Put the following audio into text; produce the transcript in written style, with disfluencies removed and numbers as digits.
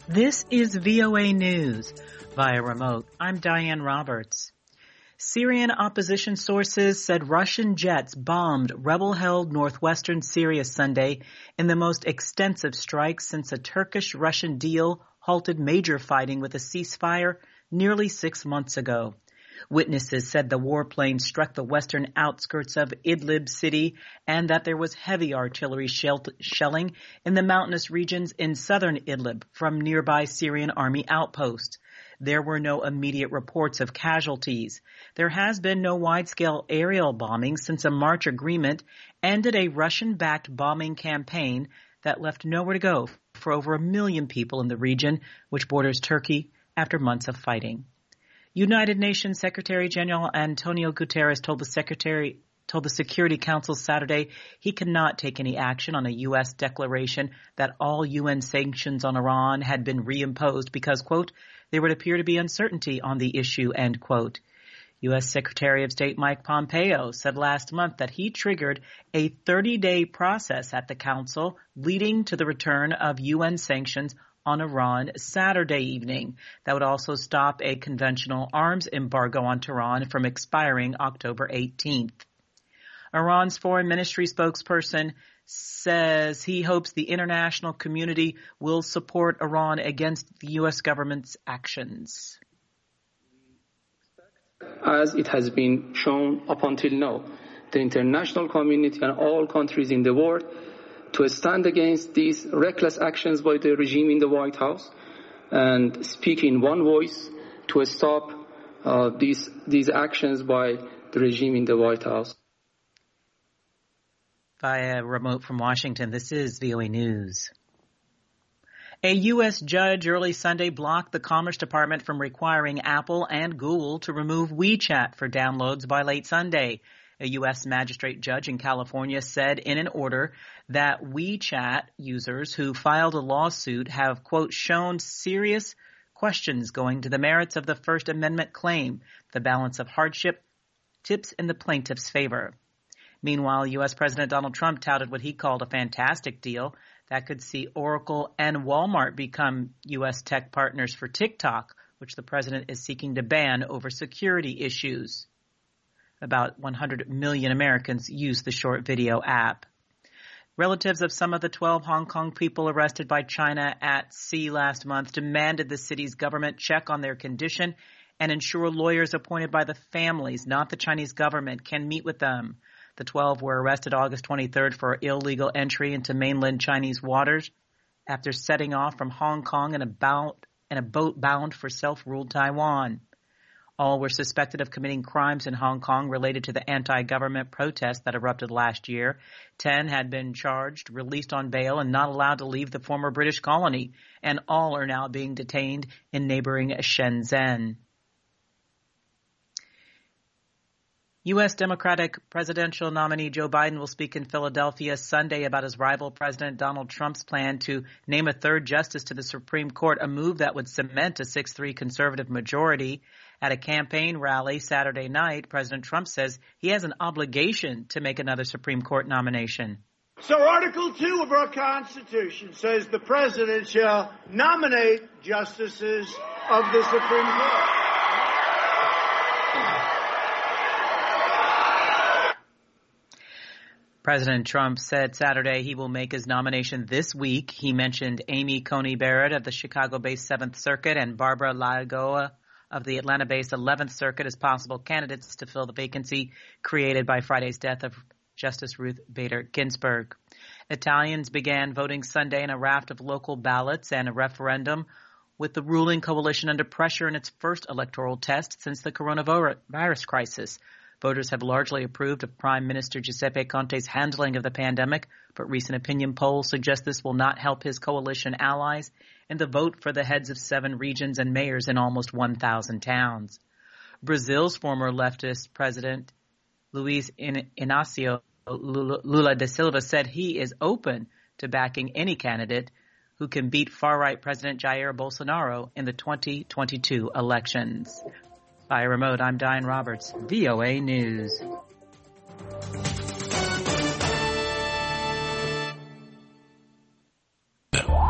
This is VOA News. Via remote, I'm Diane Roberts. Syrian opposition sources said Russian jets bombed rebel-held northwestern Syria Sunday in the most extensive strike since a Turkish-Russian deal halted major fighting with a ceasefire nearly 6 months ago. Witnesses said the warplane struck the western outskirts of Idlib city and that there was heavy artillery shelling in the mountainous regions in southern Idlib from nearby Syrian army outposts. There were no immediate reports of casualties. There has been no wide-scale aerial bombing since a March agreement ended a Russian-backed bombing campaign that left nowhere to go for over 1 million people in the region, which borders Turkey, after months of fighting. United Nations Secretary General Antonio Guterres told the Security Council Saturday he cannot take any action on a U.S. declaration that all UN sanctions on Iran had been reimposed because, quote, there would appear to be uncertainty on the issue, end quote. U.S. Secretary of State Mike Pompeo said last month that he triggered a 30-day process at the Council leading to the return of UN sanctions on Iran Saturday evening. That would also stop a conventional arms embargo on Tehran from expiring October 18th. Iran's foreign ministry spokesperson says he hopes the international community will support Iran against the U.S. government's actions. As it has been shown up until now, the international community and all countries in the world to stand against these reckless actions by the regime in the White House and speak in one voice to stop these actions by the regime in the White House. Via remote from Washington, this is VOA News. A U.S. judge early Sunday blocked the Commerce Department from requiring Apple and Google to remove WeChat for downloads by late Sunday. A U.S. magistrate judge in California said in an order that WeChat users who filed a lawsuit have, quote, shown serious questions going to the merits of the First Amendment claim. The balance of hardship tips in the plaintiff's favor. Meanwhile, U.S. President Donald Trump touted what he called a fantastic deal that could see Oracle and Walmart become U.S. tech partners for TikTok, which the president is seeking to ban over security issues. About 100 million Americans use the short video app. Relatives of some of the 12 Hong Kong people arrested by China at sea last month demanded the city's government check on their condition and ensure lawyers appointed by the families, not the Chinese government, can meet with them. The 12 were arrested August 23rd for illegal entry into mainland Chinese waters after setting off from Hong Kong in a boat bound for self-ruled Taiwan. All were suspected of committing crimes in Hong Kong related to the anti-government protests that erupted last year. 10 had been charged, released on bail, and not allowed to leave the former British colony, and all are now being detained in neighboring Shenzhen. U.S. Democratic presidential nominee Joe Biden will speak in Philadelphia Sunday about his rival President Donald Trump's plan to name a third justice to the Supreme Court, a move that would cement a 6-3 conservative majority. At a campaign rally Saturday night, President Trump says he has an obligation to make another Supreme Court nomination. So Article 2 of our Constitution says the President shall nominate justices of the Supreme Court. President Trump said Saturday he will make his nomination this week. He mentioned Amy Coney Barrett of the Chicago-based 7th Circuit and Barbara Lagoa of the Atlanta-based 11th Circuit as possible candidates to fill the vacancy created by Friday's death of Justice Ruth Bader Ginsburg. Italians began voting Sunday in a raft of local ballots and a referendum, with the ruling coalition under pressure in its first electoral test since the coronavirus crisis. Voters have largely approved of Prime Minister Giuseppe Conte's handling of the pandemic, but recent opinion polls suggest this will not help his coalition allies in the vote for the heads of 7 regions and mayors in almost 1,000 towns. Brazil's former leftist president, Luiz Inácio Lula da Silva, said he is open to backing any candidate who can beat far-right President Jair Bolsonaro in the 2022 elections. By remote, I'm Diane Roberts, VOA News.